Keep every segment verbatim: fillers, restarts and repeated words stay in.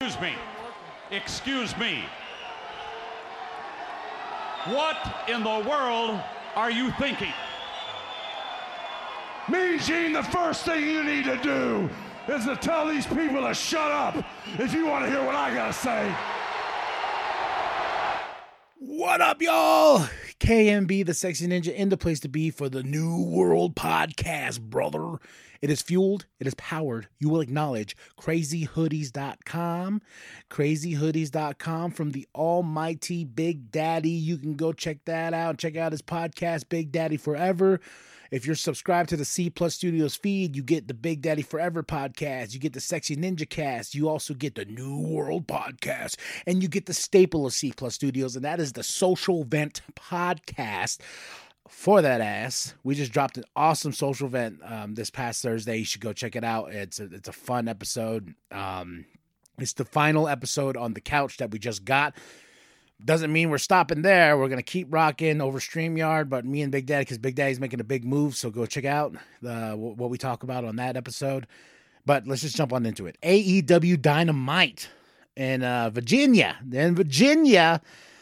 Excuse me. Excuse me. What in the world are you thinking? Mean Gene, the first thing you need to do is to tell these people to shut up if you want to hear what I gotta say. What up, y'all? K M B, the Sexy Ninja, in the place to be for the New World Podcast, brother. It is fueled, it is powered, you will acknowledge, crazy hoodies dot com. crazy hoodies dot com from the almighty Big Daddy. You can go check that out. Check out his podcast, Big Daddy Forever. If you're subscribed to the C Plus Studios feed, you get the Big Daddy Forever podcast. You get the Sexy Ninja cast. You also get the New World podcast. And you get the staple of C Plus Studios, and that is the Social Vent podcast. For that ass, we just dropped an awesome social event um, this past Thursday. You should go check it out. It's a, it's a fun episode. Um, it's the final episode on the couch that we just got. Doesn't mean we're stopping there. We're going to keep rocking over StreamYard, but me and Big Daddy, because Big Daddy's making a big move, so go check out the, what we talk about on that episode. But let's just jump on into it. A E W Dynamite in uh, Virginia. In Virginia...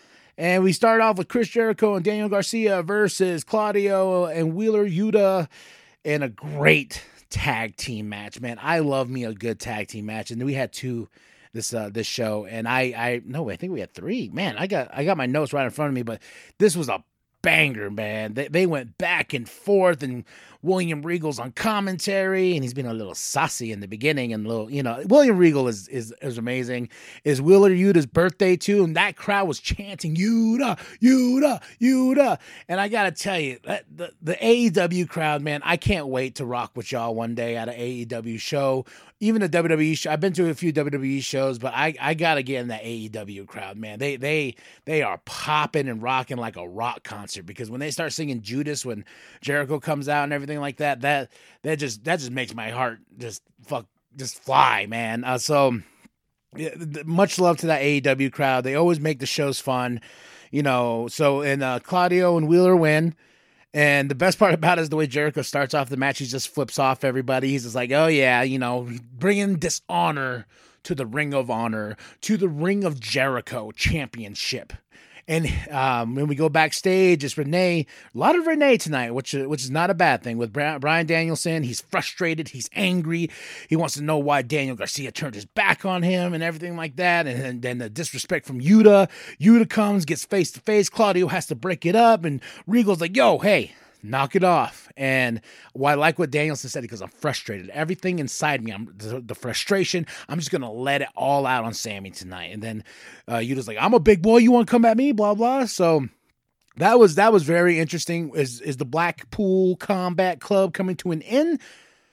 And we start off with Chris Jericho and Daniel Garcia versus Claudio and Wheeler Yuta in a great tag team match, man. I love me a good tag team match. And then we had two this uh, this show. And I, I no, I think we had three. Man, I got I got my notes right in front of me, but this was a banger, man. They, they went back and forth, and William Regal's on commentary, and he's been a little saucy in the beginning, and little, you know, William Regal is is is amazing. Is Wheeler Yuta's birthday too, and that crowd was chanting Yuta, Yuta, Yuta, and I gotta tell you, that, the the A E W crowd, man, I can't wait to rock with y'all one day at an A E W show. Even a W W E show. I've been to a few W W E shows, but I, I gotta get in that A E W crowd, man. They they they are popping and rocking like a rock concert, because when they start singing Judas when Jericho comes out and everything like that, that that just that just makes my heart just fuck just fly, man. Uh, so yeah, much love to that A E W crowd. They always make the shows fun, you know. So and uh, Claudio and Wheeler win. And the best part about it is the way Jericho starts off the match. He just flips off everybody. He's just like, oh, yeah, you know, bringing dishonor to the Ring of Honor, to the Ring of Jericho Championship. And um, when we go backstage, it's Renee. A lot of Renee tonight, which, which is not a bad thing. With Bryan Danielson, he's frustrated. He's angry. He wants to know why Daniel Garcia turned his back on him and everything like that. And, and then the disrespect from Yuta. Yuta comes, gets face-to-face. Claudio has to break it up. And Regal's like, yo, hey, knock it off. And well, I like what Danielson said, because I'm frustrated. Everything inside me, I'm the, the frustration, I'm just going to let it all out on Sammy tonight. And then uh, Yuta's like, I'm a big boy. You want to come at me? Blah, blah. So that was that was very interesting. Is, is the Blackpool Combat Club coming to an end?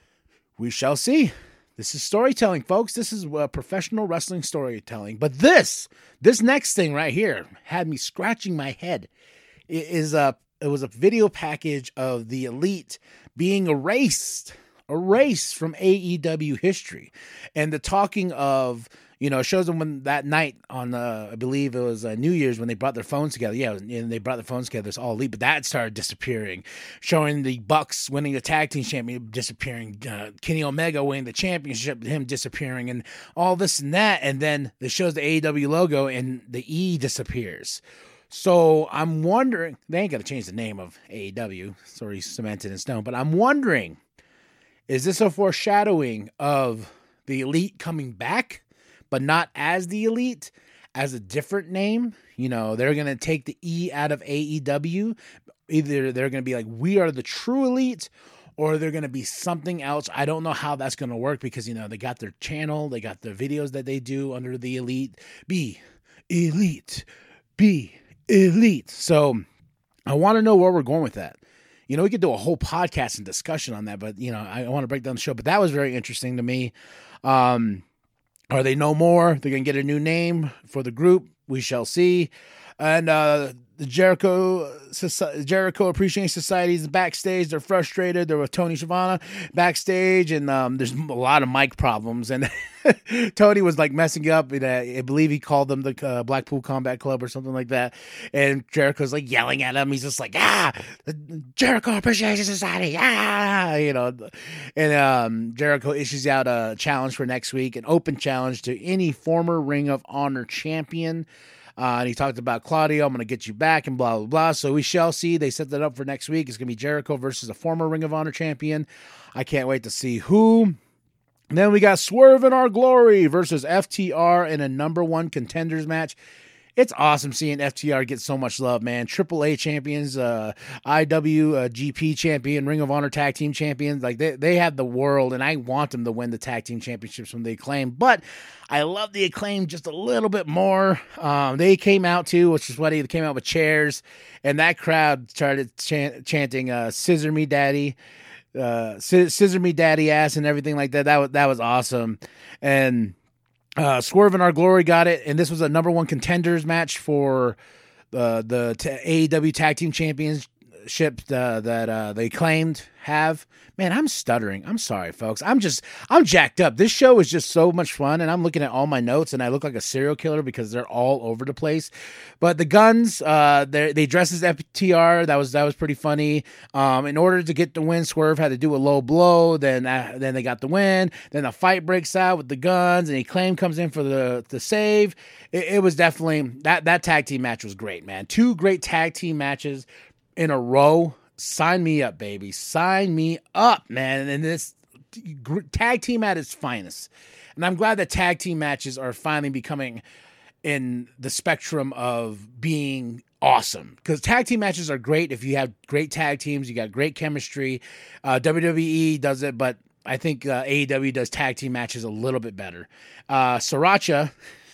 We shall see. This is storytelling, folks. This is uh, professional wrestling storytelling. But this, this next thing right here had me scratching my head. It is a uh, It was a video package of the Elite being erased, erased from A E W history. And the talking of, you know, shows them when that night on, uh, I believe it was uh, New Year's, when they brought their phones together. Yeah, and they brought their phones together. It's all Elite, but that started disappearing. Showing the Bucks winning the tag team championship, disappearing. Uh, Kenny Omega winning the championship, him disappearing, and all this and that. And then it shows the A E W logo, and the E disappears. So I'm wondering, they ain't going to change the name of A E W, it's already cemented in stone, but I'm wondering, is this a foreshadowing of the Elite coming back, but not as the Elite, as a different name? You know, they're going to take the E out of A E W. Either they're going to be like, we are the true Elite, or they're going to be something else. I don't know how that's going to work, because, you know, they got their channel, they got their videos that they do under the Elite. Be Elite. Be Elite. So I want to know where we're going with that. You know, we could do a whole podcast and discussion on that, but, you know, I want to break down the show. But that was very interesting to me. Um, are they no more? They're going to get a new name for the group. We shall see. And uh, the Jericho Jericho Appreciation Society is backstage. They're frustrated. They're with Tony Schiavone backstage, and um, there's a lot of mic problems. And Tony was like messing up. And, uh, I believe he called them the uh, Blackpool Combat Club or something like that. And Jericho's like yelling at him. He's just like, ah, the Jericho Appreciation Society, ah, you know. And um, Jericho issues out a challenge for next week, an open challenge to any former Ring of Honor champion. Uh, and he talked about Claudio, I'm going to get you back, and blah, blah, blah. So we shall see. They set that up for next week. It's going to be Jericho versus a former Ring of Honor champion. I can't wait to see who. And then we got Swerve in Our Glory versus F T R in a number one contenders match. It's awesome seeing F T R get so much love, man. Triple A champions, uh, I W uh, G P champion, Ring of Honor tag team champions. Like they, they have the world, and I want them to win the tag team championships from the Acclaim. But I love the Acclaim just a little bit more. Um, they came out too, which is funny. They came out with chairs, and that crowd started chant- chanting uh, "Scissor Me, Daddy." Uh, scissor me, daddy ass, and everything like that. That was that was awesome, and. Uh, Swerve in Our Glory got it, and this was a number one contenders match for uh, the t- A E W Tag Team Championship uh, that uh, they claimed have. Man, I'm stuttering. I'm sorry, folks. I'm just, I'm jacked up. This show is just so much fun, and I'm looking at all my notes, and I look like a serial killer because they're all over the place. But the Guns, uh, they dress as F T R. That was that was pretty funny. Um, in order to get the win, Swerve had to do a low blow. Then uh, then they got the win. Then the fight breaks out with the Guns, and Acclaim comes in for the the save. It, it was definitely that that tag team match was great, man. Two great tag team matches in a row. Sign me up, baby. Sign me up, man. And this tag team at its finest. And I'm glad that tag team matches are finally becoming in the spectrum of being awesome. Because tag team matches are great if you have great tag teams. You got great chemistry. Uh, W W E does it, but I think uh, A E W does tag team matches a little bit better. Uh, Sriracha...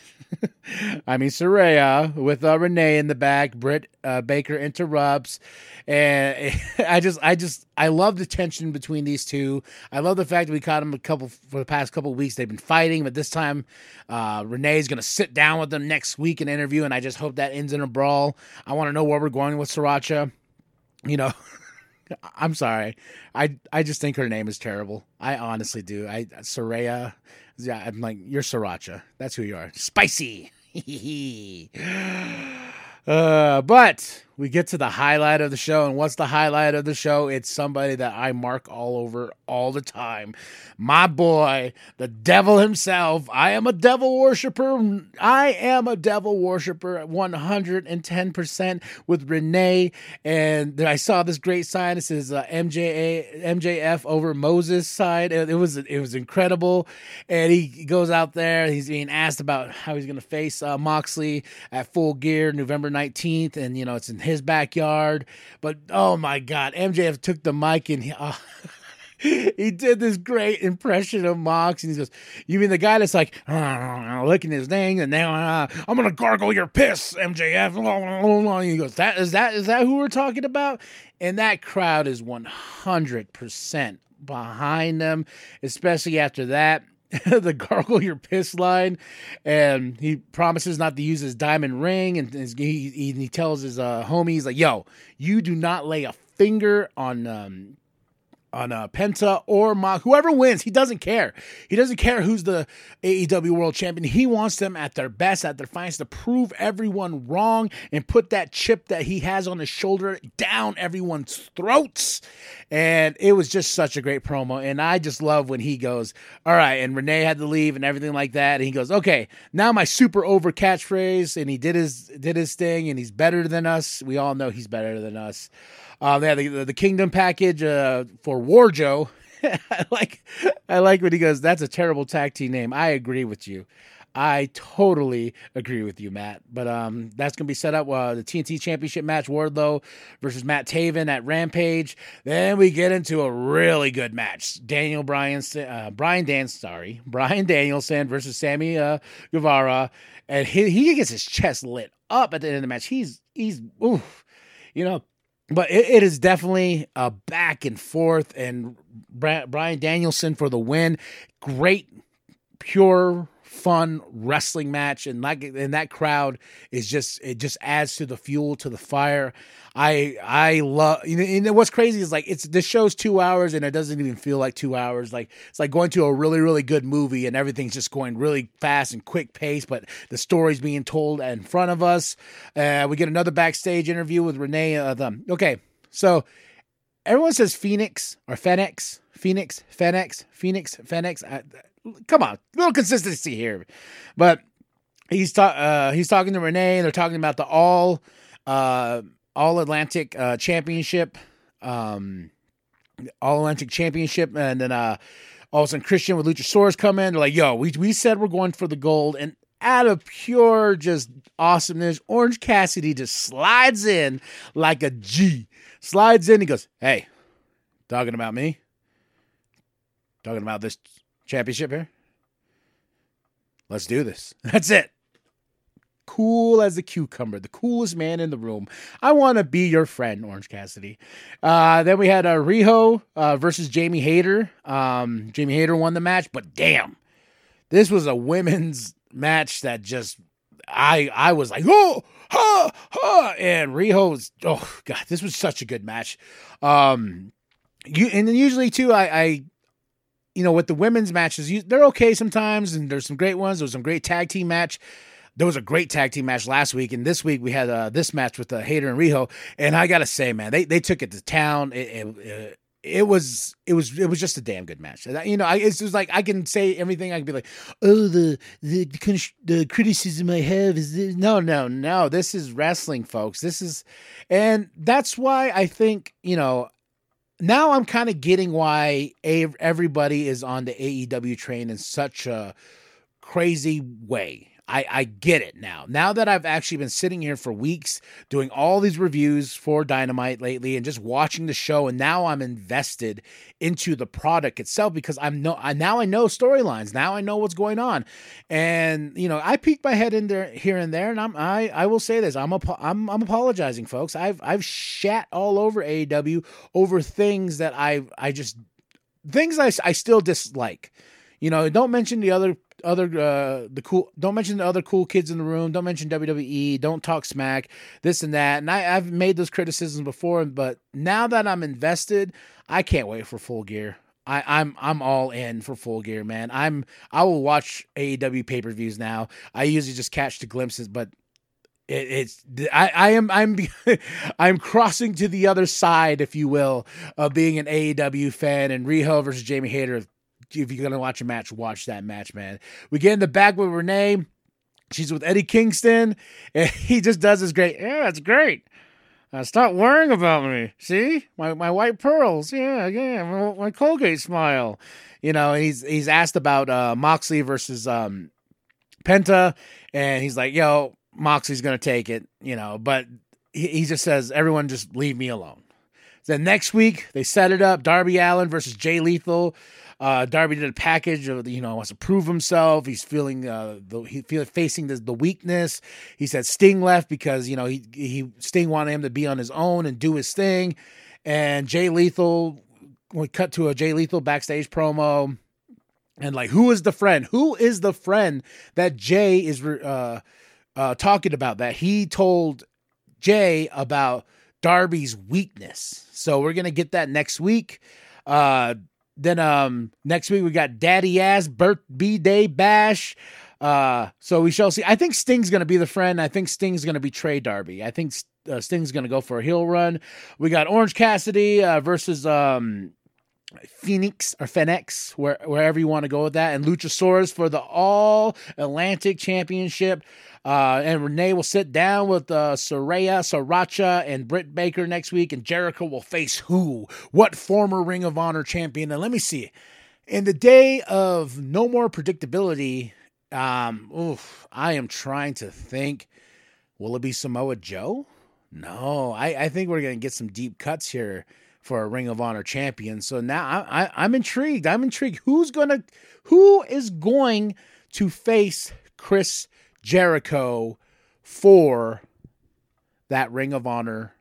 I mean, Saraya with uh, Renee in the back. Britt uh, Baker interrupts, and I just, I just, I love the tension between these two. I love the fact that we caught them a couple for the past couple of weeks. They've been fighting, but this time, uh, Renee is going to sit down with them next week and interview, and I just hope that ends in a brawl. I want to know where we're going with Sriracha. You know, I'm sorry, I, I just think her name is terrible. I honestly do. I Saraya. Yeah, I'm like, you're Sriracha. That's who you are. Spicy. uh, but we get to the highlight of the show. And what's the highlight of the show? It's somebody that I mark all over all the time. My boy, the devil himself. I am a devil worshiper. I am a devil worshiper one hundred ten percent with Renee. And I saw this great sign. It says uh, M J A, M J F over Moses side. It, it was it was incredible. And he goes out there. He's being asked about how he's going to face uh, Moxley at Full Gear November nineteenth. And, you know, it's in his backyard. But, oh, my God. M J F took the mic and he... Uh, He did this great impression of Mox, and he goes, "You mean the guy that's like uh, licking his thing, and now uh, I'm gonna gargle your piss, M J F?" And he goes, "That is that is that who we're talking about?" And that crowd is one hundred percent behind them, especially after that. The gargle your piss line, and he promises not to use his diamond ring, and his, he, he he tells his uh, homies like, "Yo, you do not lay a finger on." Um, on uh, Penta or Mox, whoever wins, he doesn't care. He doesn't care who's the A E W World Champion. He wants them at their best, at their finest, to prove everyone wrong and put that chip that he has on his shoulder down everyone's throats. And it was just such a great promo. And I just love when he goes, all right, and Renee had to leave and everything like that. And he goes, okay, now my super over catchphrase. And he did his did his thing, and he's better than us. We all know he's better than us. Uh, they had the, the Kingdom package uh, for Warjo. I like I like when he goes, that's a terrible tag team name. I agree with you. I totally agree with you, Matt. But um, that's going to be set up, uh, the T N T Championship match, Wardlow versus Matt Taven at Rampage. Then we get into a really good match. Daniel Bryan, uh, Bryan Dan, sorry, Bryan Danielson versus Sammy uh, Guevara. And he, he gets his chest lit up at the end of the match. He's, he's oof, you know, But it, it is definitely a back and forth, and Bryan Danielson for the win. Great, pure fun wrestling match, and like and that crowd is just it just adds to the fuel to the fire. I I love you know, and what's crazy is like it's this show's two hours and it doesn't even feel like two hours. Like it's like going to a really really good movie and everything's just going really fast and quick pace, but the story's being told in front of us. Uh, we get another backstage interview with Renee. Uh, them okay, so everyone says Phoenix or Phoenix, Phoenix, Phoenix, Phoenix, Phoenix. I, Come on, little consistency here, but he's ta- uh, he's talking to Renee. They're talking about the all uh, all Atlantic uh, Championship, um, all Atlantic Championship, and then uh, all of a sudden Christian with Luchasaurus come in. They're like, "Yo, we we said we're going for the gold," and out of pure just awesomeness, Orange Cassidy just slides in like a G, slides in. He goes, "Hey, talking about me? Talking about this championship here? Let's do this." That's it. Cool as a cucumber, the coolest man in the room. I want to be your friend, Orange Cassidy. Uh, then we had uh, Riho uh, versus Jamie Hayter. Um, Jamie Hayter won the match, but damn, this was a women's match that just I I was like, oh, ha, ha, and Riho was, oh god, this was such a good match. Um, you and then usually too, I. I You know, with the women's matches, you, they're okay sometimes, and there's some great ones. There was some great tag team match. There was a great tag team match last week, and this week we had uh, this match with uh, Hayter and Riho. And I gotta say, man, they they took it to town. It, it, it was it was it was just a damn good match. You know, I, it's just like I can say everything. I can be like, oh, the the the criticism I have is this. no, no, no. This is wrestling, folks. This is, and that's why I think you know. Now I'm kind of getting why everybody is on the A E W train in such a crazy way. I, I get it now. Now that I've actually been sitting here for weeks doing all these reviews for Dynamite lately and just watching the show, and now I'm invested into the product itself because I'm no I, now I know storylines. Now I know what's going on, and you know I peek my head in there here and there, and I'm I I will say this. I'm a, I'm I'm apologizing, folks. I've I've shat all over A E W over things that I I just things I I still dislike. You know, don't mention the other. Other uh the cool don't mention the other cool kids in the room, don't mention W W E, don't talk smack, this and that. And I, I've made those criticisms before, but now that I'm invested, I can't wait for Full Gear. I, I'm I'm all in for Full Gear, man. I'm I will watch A E W pay-per-views now. I usually just catch the glimpses, but it, it's I, I am I'm I'm crossing to the other side, if you will, of being an A E W fan, and Riho versus Jamie Hayter. If you're going to watch a match, watch that match, man. We get in the back with Renee. She's with Eddie Kingston. And he just does this great. Yeah, that's great. Uh, stop worrying about me. See? My my white pearls. Yeah, yeah. My, my Colgate smile. You know, and he's he's asked about uh, Moxley versus um, Penta. And he's like, yo, Moxley's going to take it. You know, but he, he just says, everyone just leave me alone. Then next week, they set it up. Darby Allin versus Jay Lethal. Uh, Darby did a package of, you know, wants to prove himself. He's feeling, uh, the, he feel, facing the, the weakness. He said Sting left because, you know, he, he, Sting wanted him to be on his own and do his thing. And Jay Lethal, we cut to a Jay Lethal backstage promo. And like, who is the friend? Who is the friend that Jay is, uh, uh, talking about, that he told Jay about Darby's weakness? So we're going to get that next week. Uh, Then um next week we got Daddy Ass Birth B-Day Bash. Uh, so we shall see. I think Sting's going to be the friend. I think Sting's going to betray Darby. I think uh, Sting's going to go for a heel run. We got Orange Cassidy uh, versus um Phoenix or Phoenix, where, wherever you want to go with that, and Luchasaurus for the All Atlantic Championship. Uh, and Renee will sit down with uh, Saraya, Sriracha, and Britt Baker next week, and Jericho will face who? What former Ring of Honor champion? And let me see. In the day of no more predictability, um, oof, I am trying to think. Will it be Samoa Joe? No, I, I think we're going to get some deep cuts here for a Ring of Honor champion. So now I, I, I'm intrigued. I'm intrigued. Who's gonna? Who is going to face Chris Jericho for that Ring of Honor,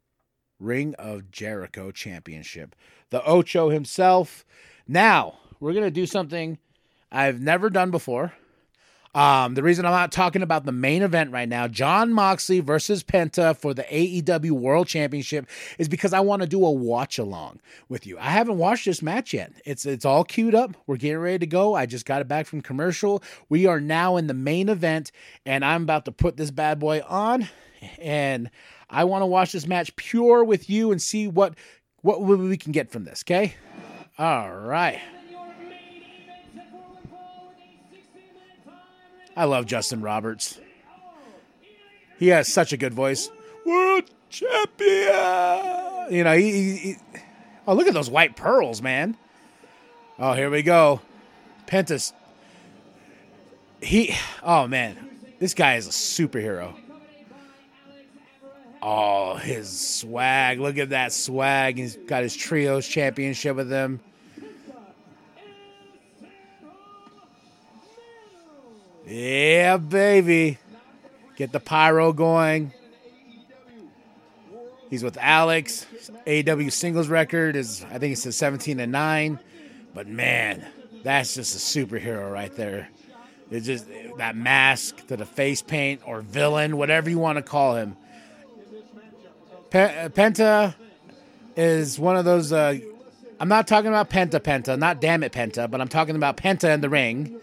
Ring of Jericho championship? The Ocho himself. Now, we're going to do something I've never done before. Um, the reason I'm not talking about the main event right now, Jon Moxley versus Penta for the A E W World Championship, is because I want to do a watch along with you. I haven't watched this match yet. It's it's all queued up. We're getting ready to go. I just got it back from commercial. We are now in the main event, and I'm about to put this bad boy on, and I want to watch this match pure with you and see what what we can get from this. Okay. All right. I love Justin Roberts. He has such a good voice. World champion. You know, he, he, he oh, look at those white pearls, man. Oh, here we go. Pentas. He, oh, man. This guy is a superhero. Oh, his swag. Look at that swag. He's got his trios championship with him. Yeah, baby. Get the pyro going. He's with Alex. A E W singles record is, I think it says seventeen and nine. But man, that's just a superhero right there. It's just that mask to the face paint or villain, whatever you want to call him. Pe- Penta is one of those. Uh, I'm not talking about Penta Penta, not damn it Penta, but I'm talking about Penta in the ring.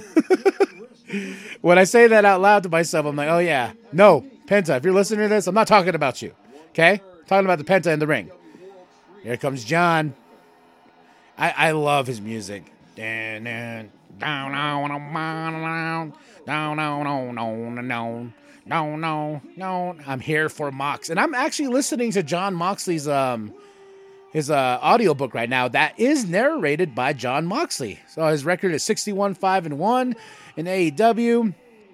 When I say that out loud to myself, I'm like, oh yeah, no, Penta, if you're listening to this, I'm not talking about you, okay? I'm talking about the Penta in the ring. Here comes John. I, I love his music. Down, down, down, down, down, down, down, down. I'm here for Mox. And I'm actually listening to Jon Moxley's um his uh, audiobook right now that is narrated by Jon Moxley. So his record is sixty-one five and one in A E W.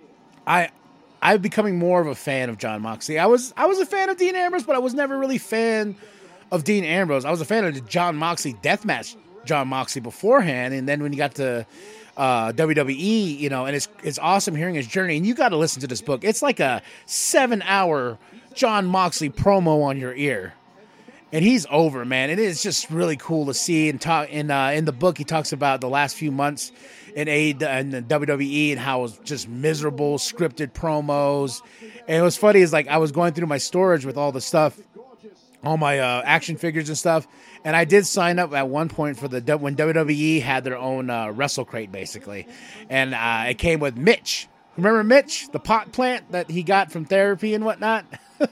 I I'm becoming more of a fan of Jon Moxley. I was I was a fan of Dean Ambrose, but I was never really a fan of Dean Ambrose. I was a fan of the Jon Moxley deathmatch Jon Moxley beforehand, and then when he got to uh, W W E, you know, and it's it's awesome hearing his journey. And you got to listen to this book. It's like a seven hour Jon Moxley promo on your ear. And he's over, man. It is just really cool to see. And talk in uh, in the book, he talks about the last few months in A in the W W E and how it was just miserable scripted promos. And it was funny is like I was going through my storage with all the stuff, all my uh, action figures and stuff. And I did sign up at one point for the when W W E had their own uh, Wrestle Crate, basically, and uh, it came with Mitch. Remember Mitch, the pot plant that he got from therapy and whatnot?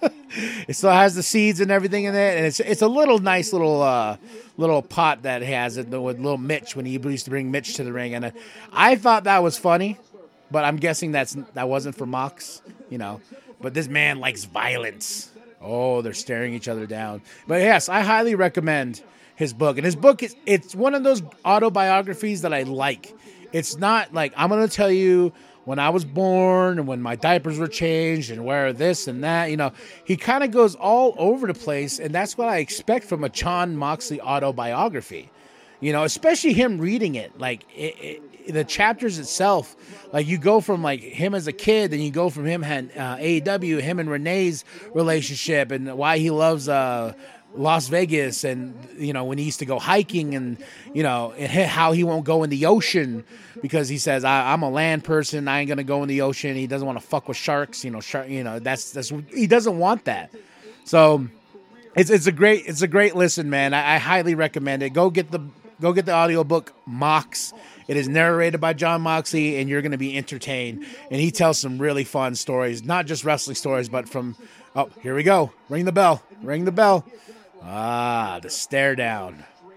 It still has the seeds and everything in it, and it's it's a little nice little uh, little pot that has it with little Mitch when he used to bring Mitch to the ring, and uh, I thought that was funny, but I'm guessing that's that wasn't for Mox, you know. But this man likes violence. Oh, they're staring each other down. But yes, I highly recommend his book, and his book is it's one of those autobiographies that I like. It's not like I'm gonna tell you when I was born and when my diapers were changed and where this and that, you know, he kind of goes all over the place. And that's what I expect from a Jon Moxley autobiography, you know, especially him reading it. Like it, it, the chapters itself, like you go from like him as a kid and you go from him and uh, A E W, him and Renee's relationship and why he loves, uh, Las Vegas and, you know, when he used to go hiking and, you know, and how he won't go in the ocean because he says, I, I'm a land person. I ain't going to go in the ocean. He doesn't want to fuck with sharks, you know, shark, you know, that's, that's, he doesn't want that. So it's, it's a great, it's a great listen, man. I, I highly recommend it. Go get the, go get the audiobook Mox. It is narrated by Jon Moxley and you're going to be entertained. And he tells some really fun stories, not just wrestling stories, but from, oh, here we go. Ring the bell, ring the bell. Ah, the stare down.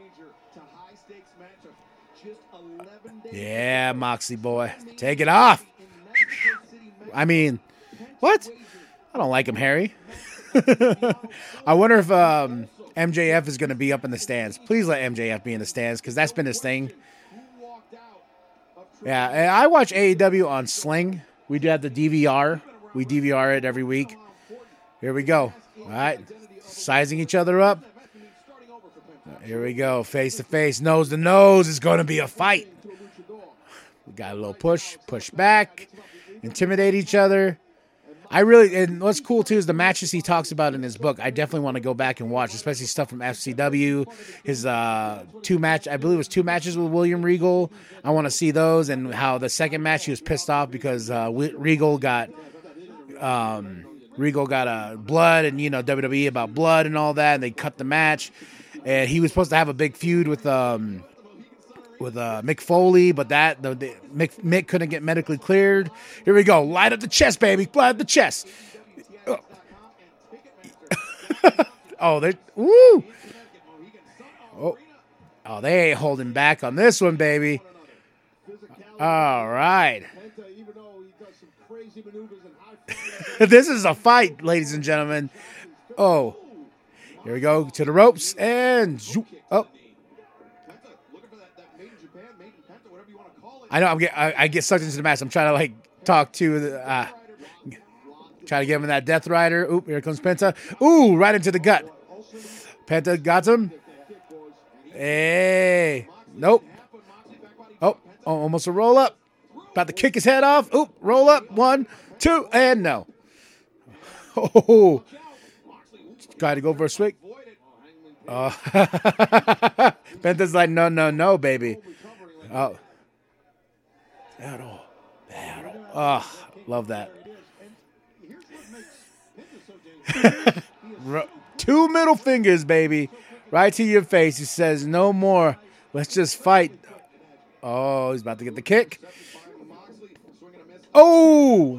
Yeah, Moxie boy. Take it off. I mean, what? I don't like him, Harry. I wonder if um, M J F is going to be up in the stands. Please let M J F be in the stands because that's been his thing. Yeah, and I watch A E W on Sling. We do have the D V R. We D V R it every week. Here we go. All right. Sizing each other up. Here we go. Face to face, nose to nose. It's going to be a fight. We got a little push, push back, intimidate each other. I really, and what's cool too is the matches he talks about in his book. I definitely want to go back and watch, especially stuff from F C W. His uh, two match, I believe it was two matches with William Regal. I want to see those, and how the second match he was pissed off because uh, Regal got, um, Regal got uh, blood, and you know W W E about blood and all that, and they cut the match, and he was supposed to have a big feud with. Um, with uh, Mick Foley, but that the, the Mick, Mick couldn't get medically cleared. Here we go. Light up the chest, baby. Light up the chest. Oh, oh they woo. Oh, oh, they ain't holding back on this one, baby. All right. This is a fight, ladies and gentlemen. Oh, here we go to the ropes and oh. I know I'm get I, I get sucked into the match. I'm trying to like talk to the uh, try to give him that Death Rider. Oop, here comes Penta. Ooh, right into the gut. Penta got him. Hey, nope. Oh, almost a roll up. About to kick his head off. Oop, roll up. One, two, and no. Oh, got to go for a swing. Oh, Penta's like, no, no, no, baby. Oh. Battle, battle. Oh, love that. Two middle fingers, baby. Right to your face. He says, no more. Let's just fight. Oh, he's about to get the kick. Oh!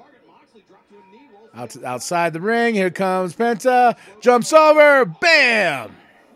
Out, outside the ring. Here comes Penta. Jumps over. Bam!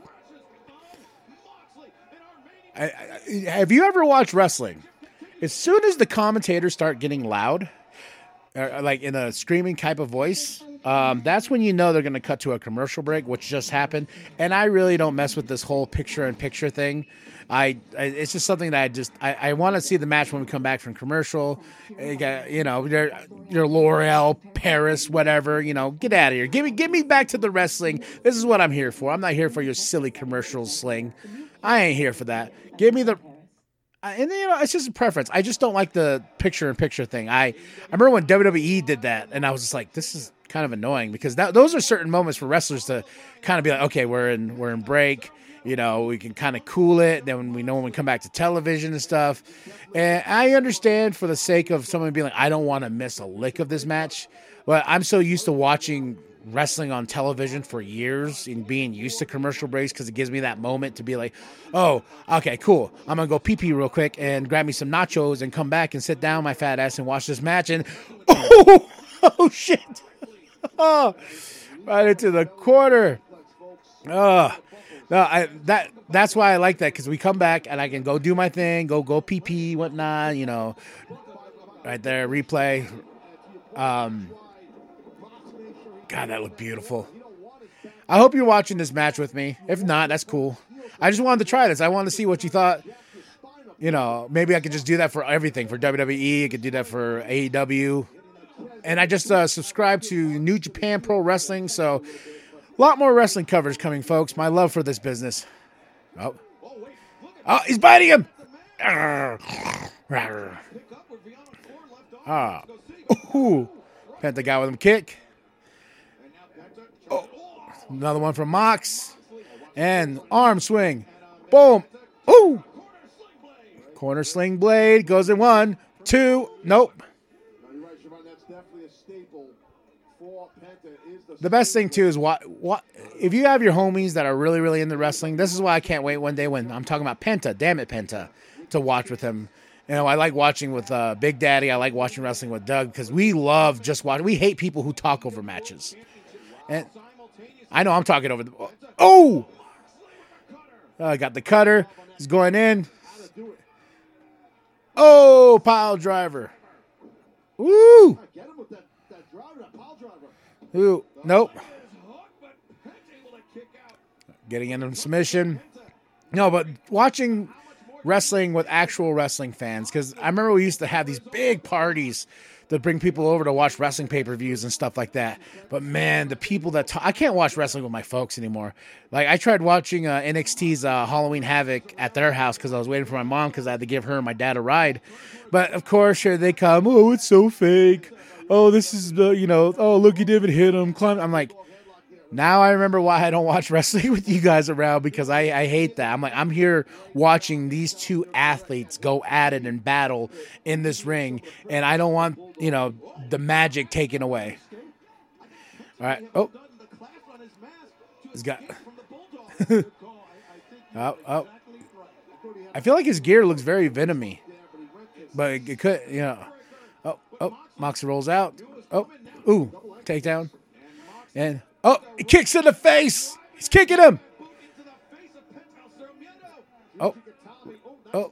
I, I, have you ever watched wrestling? As soon as the commentators start getting loud, or like in a screaming type of voice, um, that's when you know they're going to cut to a commercial break, which just happened. And I really don't mess with this whole picture-in-picture thing. I, I it's just something that I just I, I want to see the match when we come back from commercial. You, got, you know, your your L'Oreal, Paris, whatever. You know, get out of here. Give me give me back to the wrestling. This is what I'm here for. I'm not here for your silly commercials, Sling. I ain't here for that. Give me the. And you know, it's just a preference. I just don't like the picture-in-picture thing. I, I remember when W W E did that, and I was just like, this is kind of annoying because that, those are certain moments for wrestlers to kind of be like, okay, we're in we're in break. You know, we can kind of cool it. Then we know when we come back to television and stuff. And I understand for the sake of someone being like, I don't want to miss a lick of this match. But I'm so used to watching wrestling on television for years and being used to commercial breaks because it gives me that moment to be like, oh, okay, cool. I'm going to go pee-pee real quick and grab me some nachos and come back and sit down my fat ass and watch this match. And, oh, oh shit. Oh, right into the corner. Oh, no, I, that that's why I like that because we come back and I can go do my thing, go go pee-pee, whatnot, you know, right there, replay. Um, God, that looked beautiful. I hope you're watching this match with me. If not, that's cool. I just wanted to try this. I wanted to see what you thought. You know, maybe I could just do that for everything. For W W E, I could do that for A E W. And I just uh, subscribed to New Japan Pro Wrestling, so a lot more wrestling coverage coming, folks. My love for this business. Oh, oh, he's biting him. Ah, ooh, Penta got with him kick. Oh, another one from Mox, and arm swing. Boom. Ooh. Corner sling blade goes in one, two. Nope. The best thing too is what what if you have your homies that are really really into wrestling. This is why I can't wait one day when I'm talking about Penta. Damn it, Penta, to watch with him. You know, I like watching with uh, Big Daddy. I like watching wrestling with Doug because we love just watching. We hate people who talk over matches. And I know I'm talking over the. Oh, I uh, got the cutter. He's going in. Oh, pile driver. Woo. Ooh, nope. Getting into submission. No, but watching wrestling with actual wrestling fans, because I remember we used to have these big parties to bring people over to watch wrestling pay-per-views and stuff like that. But man, the people that talk, I can't watch wrestling with my folks anymore. Like I tried watching uh, N X T's uh, Halloween Havoc at their house because I was waiting for my mom because I had to give her and my dad a ride. But of course, here they come. Oh, it's so fake. oh, this is the, you know, oh, look, he didn't hit him. Climb. I'm like, now I remember why I don't watch wrestling with you guys around, because I, I hate that. I'm like, I'm here watching these two athletes go at it and battle in this ring, and I don't want, you know, the magic taken away. All right. Oh. He's got. oh, oh. I feel like his gear looks very Venomy, but it, it could, you know. Oh, oh. Mox rolls out. Oh, ooh, takedown. And, oh, he kicks in the face. He's kicking him. Oh, oh.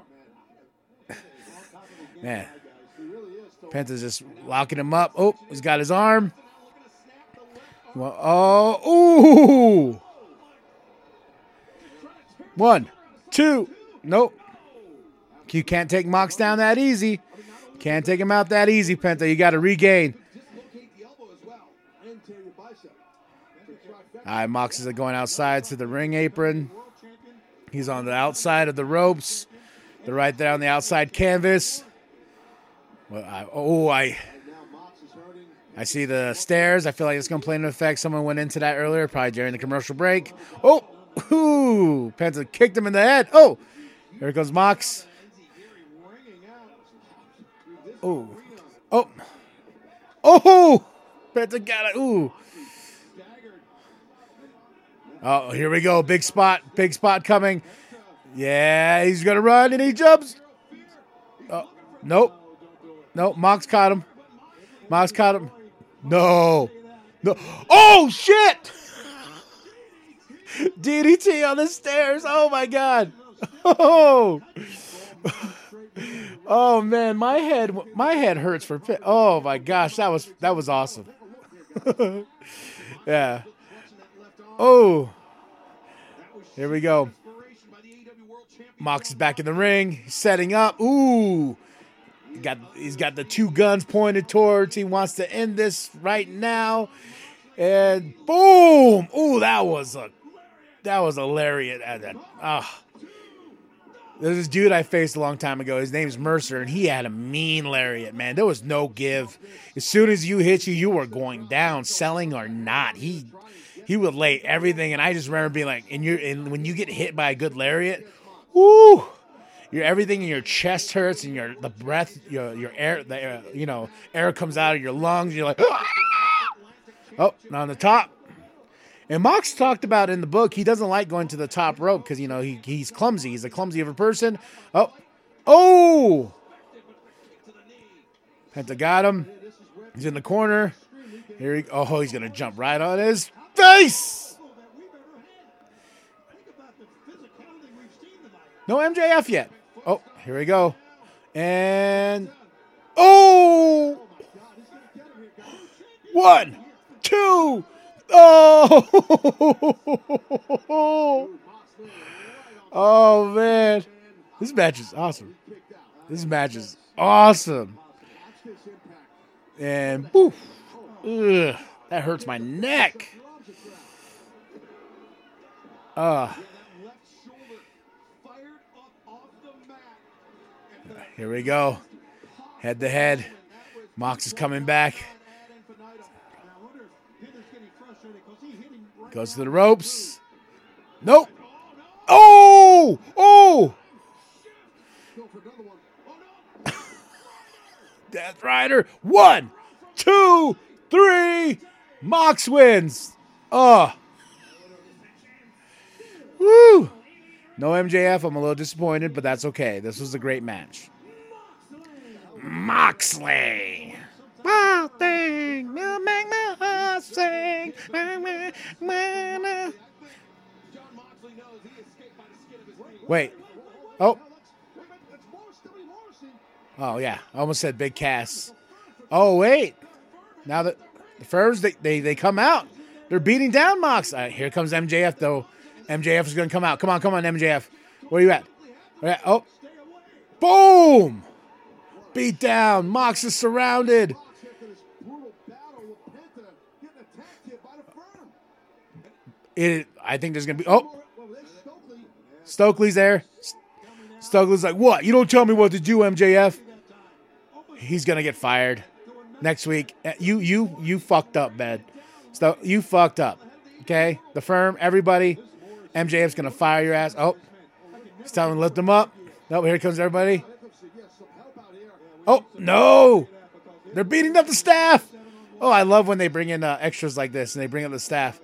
Man. Penta's just locking him up. Oh, he's got his arm. Well, oh, ooh. One, two. Nope. You can't take Mox down that easy. Can't take him out that easy, Penta. You got to regain. All right, Mox is going outside to the ring apron. He's on the outside of the ropes. They're right there on the outside canvas. Well, I, oh, I I see the stairs. I feel like it's going to play an effect. Someone went into that earlier, probably during the commercial break. Oh, ooh, Penta kicked him in the head. Oh, here comes Mox. Oh, oh, oh, Penta got it. Ooh. Oh, here we go. Big spot. Big spot coming. Yeah, he's going to run, and he jumps. Oh, nope. Nope, Mox caught him. Mox caught him. No. No. Oh, shit! D D T on the stairs. Oh, my God. Oh. Oh, man, my head my head hurts for pit. Oh, my gosh, that was that was awesome. Yeah. Oh, here we go. Mox is back in the ring, he's setting up. Ooh, he got he's got the two guns pointed towards. He wants to end this right now, and boom! Ooh, that was a that was a lariat. Ah, there's this dude I faced a long time ago. His name's Mercer, and he had a mean lariat. Man, there was no give. As soon as you hit you, you were going down, selling or not. He. He would lay everything, and I just remember being like, and you and when you get hit by a good lariat, woo, your everything in your chest hurts, and your the breath, your your air, the air, you know, air comes out of your lungs. And you're like, ah! Oh, not on the top. And Mox talked about in the book he doesn't like going to the top rope because you know he he's clumsy. He's a clumsy of a person. Oh, oh, Penta got him. He's in the corner. Here he oh he's gonna jump right on his face. No M J F yet. Oh, here we go. And oh, one, two, oh, oh man, this match is awesome. This match is awesome. And poof, ugh, that hurts my neck. Uh, here we go. Head to head. Mox is coming back. Goes to the ropes. Nope. Oh! Oh! Death Rider. One, two, three. Mox wins. Oh. Woo! No M J F. I'm a little disappointed, but that's okay. This was a great match. Moxley. Wild thing will make my heart sing. Wait. Oh. Oh, yeah. I almost said Big Cass. Oh, wait. Now that the Firms, they, they, they come out. They're beating down Mox. Uh, here comes M J F, though. M J F is going to come out. Come on, come on, M J F. Where you at? Where you at? Oh. Boom. Beat down. Mox is surrounded. It, I think there's going to be... Oh. Stokely's there. Stokely's like, what? You don't tell me what to do, M J F. He's going to get fired. next week. You you you fucked up, man. So you fucked up. Okay? The Firm, everybody. M J F's gonna fire your ass. Oh, he's telling him to lift them up. Nope, here comes everybody. Oh, no! They're beating up the staff! Oh, I love when they bring in uh, extras like this and they bring up the staff.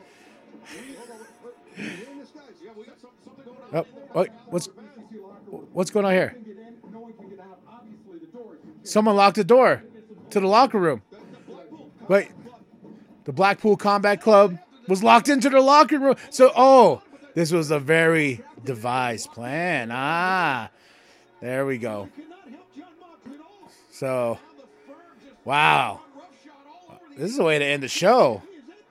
Oh, oh, what's what's going on here? Someone locked the door to the locker room. Wait, the Blackpool Combat Club was locked into the locker room. So, oh, this was a very devised plan. Ah, there we go. So, wow. This is a way to end the show.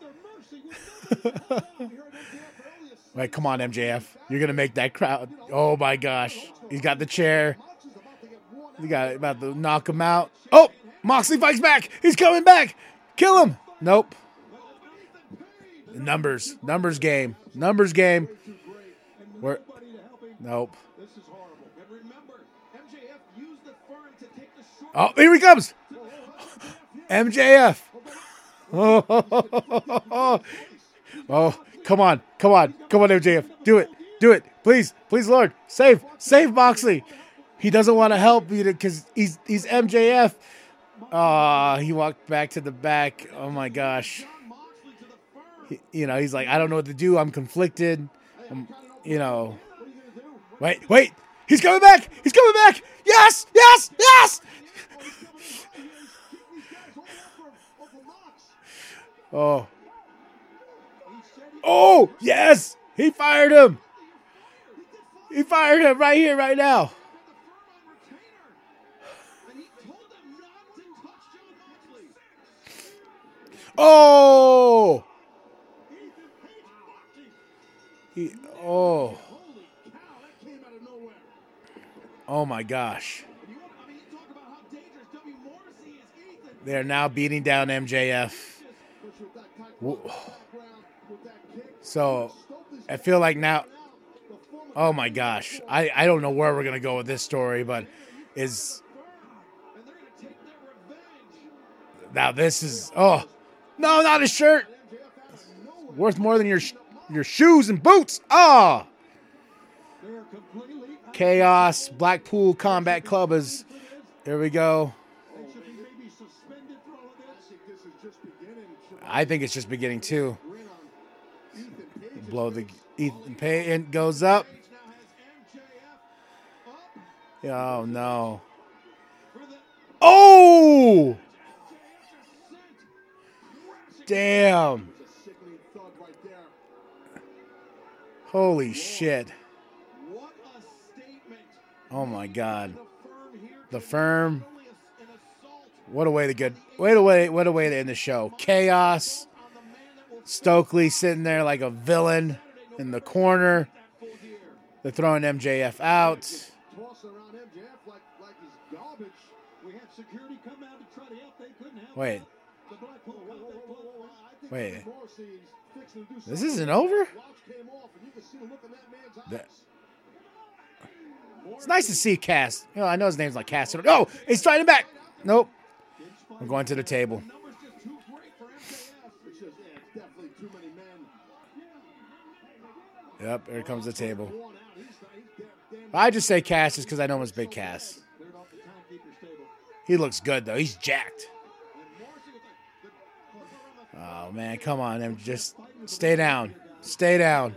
Wait, come on, M J F. You're going to make that crowd. Oh, my gosh. He's got the chair. You got about to knock him out. Oh, Moxley fights back. He's coming back. Kill him. Nope. Numbers. Numbers game. Numbers game. We're, nope. Oh, here he comes. M J F. Oh, oh, come on. Come on. Come on, M J F. Do it. Do it. Please. Please, Lord. Save. Save Moxley. He doesn't want to help you because he's he's M J F. Ah, uh, he walked back to the back. Oh, my gosh. He, you know, he's like, I don't know what to do. I'm conflicted. I'm, you know. Wait, wait. He's coming back. He's coming back. Yes, yes, yes. Oh. Oh, yes. He fired him. He fired him right here, right now. Oh. He, oh. Oh, my gosh. They are now beating down M J F. So, I feel like now... Oh, my gosh. I, I don't know where we're going to go with this story, but is... Now, this is... Oh, no, not a shirt. Worth more than your your shoes and boots. Oh. Chaos. Blackpool Combat Club is... Here we go. I think it's just beginning, too. Blow the... Ethan Payne goes up. Oh, no. Oh! Damn. Holy shit. Oh, my God. The Firm. What a way to get... Wait a way, what a way to end the show. Chaos. Stokely sitting there like a villain in the corner. They're throwing M J F out. Wait. Wait. This isn't over? The... It's nice to see Cass. You know, I know his name's like Cass. Oh, he's fighting back. Nope. I'm going to the table. Yep, here comes the table. I just say Cass just because I know him as Big Cass. He looks good, though. He's jacked. Oh, man, come on. Em. Just stay down. Stay down.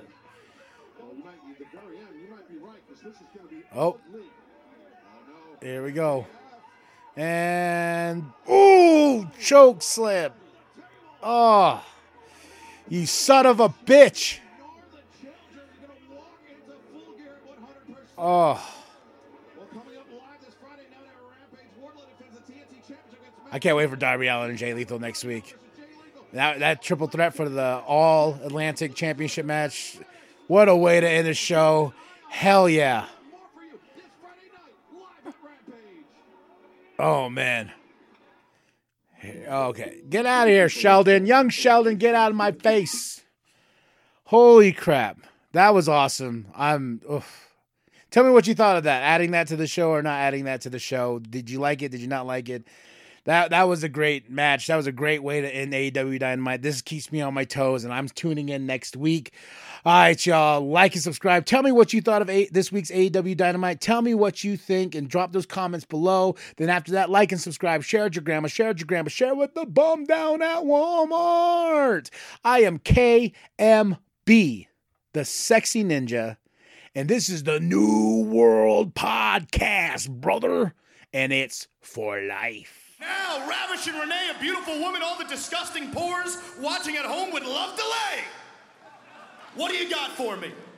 Oh. Here we go. And, ooh, choke slam. Oh, you son of a bitch. Oh. I can't wait for Darby Allin and Jay Lethal next week. That, that triple threat for the All-Atlantic Championship match. What a way to end the show. Hell yeah. Oh, man. Okay. Get out of here, Sheldon. Young Sheldon, get out of my face. Holy crap. That was awesome. I'm... Oof. Tell me what you thought of that. Adding that to the show or not adding that to the show. Did you like it? Did you not like it? That that was a great match. That was a great way to end A E W Dynamite. This keeps me on my toes, and I'm tuning in next week. All right, y'all. Like and subscribe. Tell me what you thought of a- this week's A E W Dynamite. Tell me what you think, and drop those comments below. Then after that, like and subscribe. Share it with your grandma. Share it with your grandma. Share it with the bum down at Walmart. I am K M B, the Sexy Ninja, and this is the New World Podcast, brother, and it's for life. Now, Ravish and Renee, a beautiful woman all the disgusting pores watching at home would love to lay. What do you got for me?